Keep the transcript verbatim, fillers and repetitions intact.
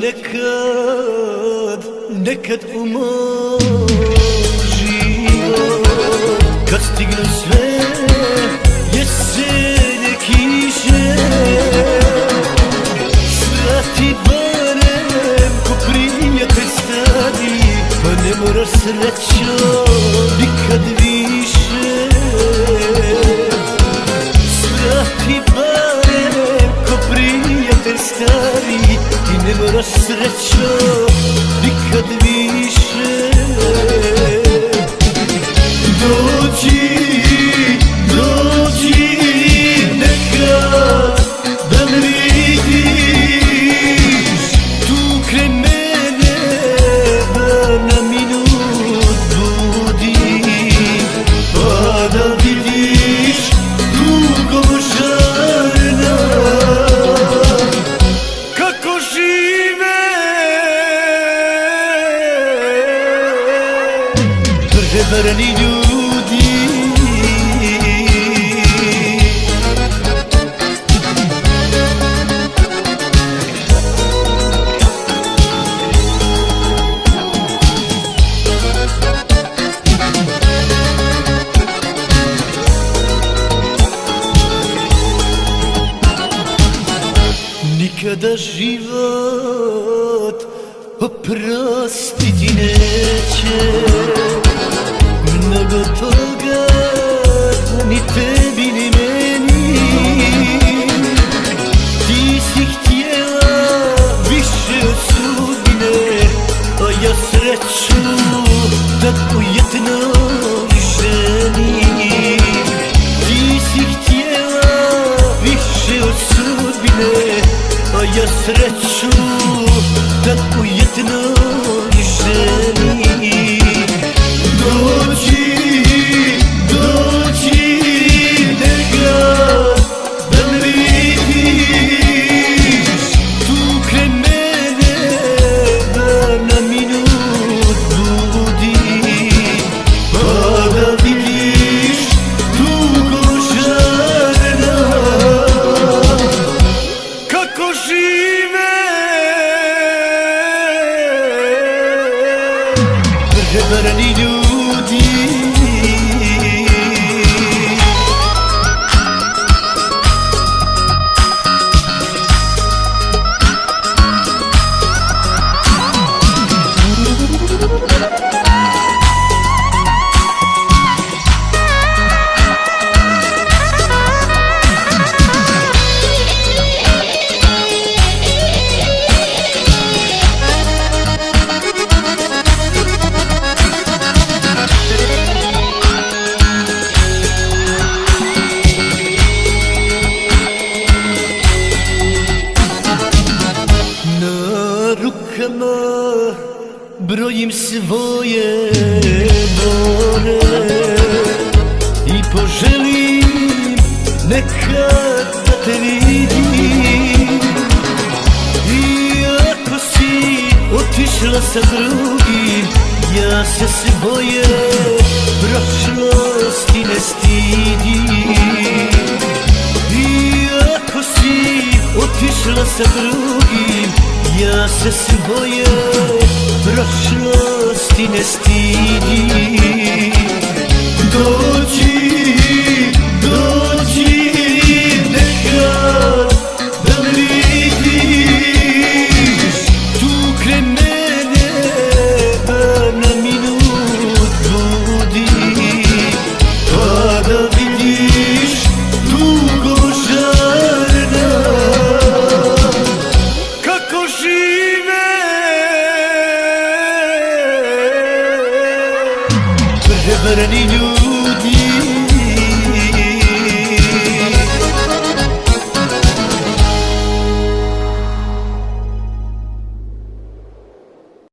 nekad, nekad u moj život. Kad stignu sve jesene kiše, svrati barem ko prijatelj stari, pa ne moraš srećo nikad više. Svrati barem ko prijatelj stari i ne moraš srećo nikad više. Dođi, dođi nekad da me vidiš tu kraj mene, da na minut budim, pa da vidiš tugo žarna kako žive prevareni ljudi. Nikada život oprostiti neće, mnogo toga ni tebi ni meni. Ti si htjela više od sudbine, a ja sreću da u jednoj ženi. Ti si htjela više od sudbine, a ja sreću da u jednoj ženi. Dođi, dođi nekad da me vidiš tu kraj mene, da na minut budim, pa da vidiš tugo žarna kako žive prevareni ljudi. Brojim svoje bore i poželim nekad da te vidim. I ako si otišla sa drugim, ja se svoje prošlosti ne stidim. I ako si otišla sa drugim, ja se svoje prošlosti ne stidim. Dođi, dođi nekad da me vidiš tu kraj mene, da na minut budim, pa da vidiš tugo žarna kako žive prevareni ljudi.